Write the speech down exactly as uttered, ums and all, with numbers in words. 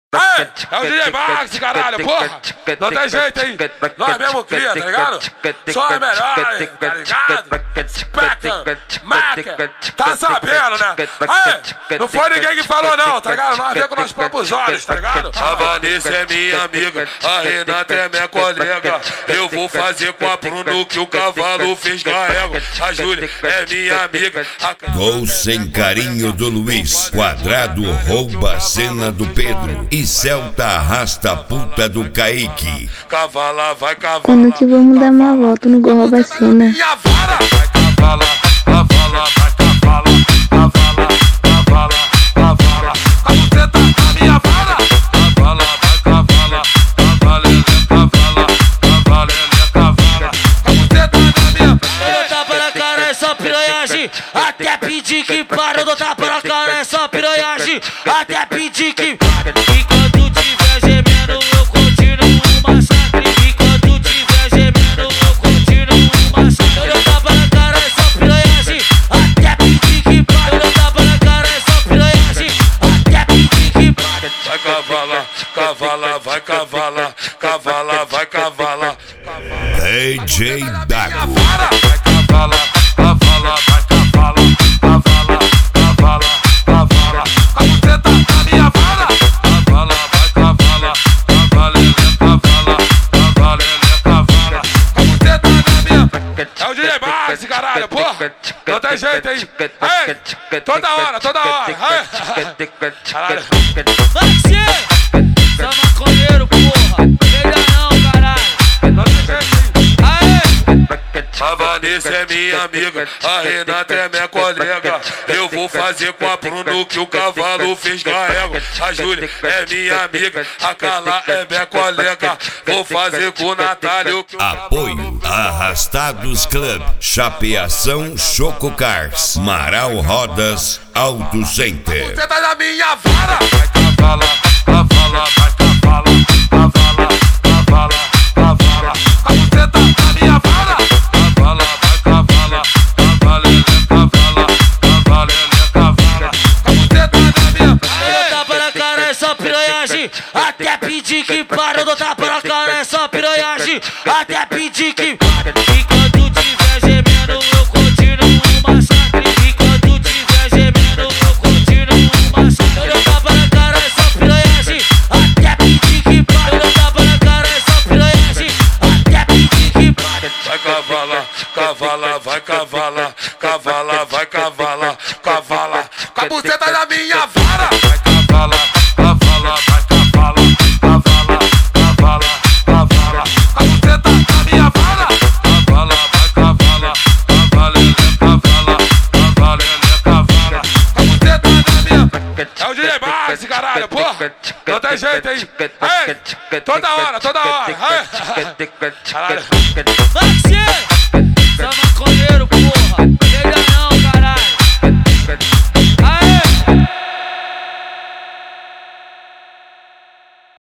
Ei, é o D J Max, caralho, porra! Não tem jeito, hein? Nós mesmo cria, tá ligado? Só é melhor, tá ligado? Spectre, Maca, tá sabendo, né? Ei, não foi ninguém que falou não, tá ligado? Nós vemos com nossos próprios olhos, tá ligado? A Vanessa é minha amiga, a Renata é minha colega. Eu vou fazer com a Bruno que o cavalo fez carrego. A Júlia é minha amiga. Gol sem carinho do Luiz. Quadrado rouba a cena do Pedro. E Celta arrasta a puta do Kaique. Cavala, vai cavala. Quando que vamos dar uma volta no Gol rouba a cena? Minha vara, vai cavala, cavala, vai cavala, cavala, cavala, cavala. A buceta da minha vara. Cavala, vai cavala, cavalele, cavala, cavalele, cavala. A buceta da minha. Eu tapa na cara, é só piranhagem. Até pedir que para, eu dou tapa na cara, é só piranhagem. Até pedir que enquanto tiver gemendo, eu continuo o massacre. Enquanto tiver gemendo, eu continuo o massacre. Eu dou tapa na cara, é só piranhagem. Até pedir que para, eu dou tapa na cara, é só piranhagem. Até pedir que para. Vai cavala, cavala, vai cavala, cavala, vai cavala. D J Dago. Vai cavala, cavala, vai cavala, cavala, cavala, cavala. A buceta da minha vara. Cavala, vai cavala, cavalele, cavala, cavalele, cavala. A buceta da minha. É o D J Max, caralho, porra! Não tem jeito, hein? Ei, toda hora, toda hora! Ei. Caralho! Vai ser! Só maconheiro, porra! Melhor não, caralho! Não tem jeito, hein? Aê! A Vanessa é minha amiga, a Renata é minha colega. Eu vou fazer com a Bruno que o cavalo fez carrego. A Júlia é minha amiga, a Carla é minha colega. Vou fazer com o Natália que o Apoio Arrastados Club, Chapeação Choco Cars, Marau Rodas Auto Center. Você tá na minha vara. Vai cavala, cavala, vai cavala, cavala, cavala, cavala. A buceta da minha vara. Cavala, vai cavala, cavalele, cavala, cavalele, cavala. A buceta da minha. Eu dou tapa na cara, é só piranhagem. Até pedir que para, eu dou tapa na cara, é só piranhagem. Até pedir que para. Enquanto tiver gemendo, eu continuo o massacre. Enquanto tiver gemendo, eu continuo o massacre. Eu dou tapa na cara, é só piranhagem. Até pedir que para. Eu dou tapa na cara, é só piranhagem. Até pedir que para. Vai cavala, cavala, vai cavala, cavala, vai cavala, cavala. Com a buceta da minha vara. Vai cavala, cavala, vai cavala, cavala, cavala, cavala. Com a buceta da minha vara. Cavala, vai cavala, cavalele, cavala, cavalele, cavala. Com a buceta da minha. É o D J Max, caralho, porra! Não tem jeito, hein? Ei, toda hora, toda hora! Ei. Caralho! Vai ser! Só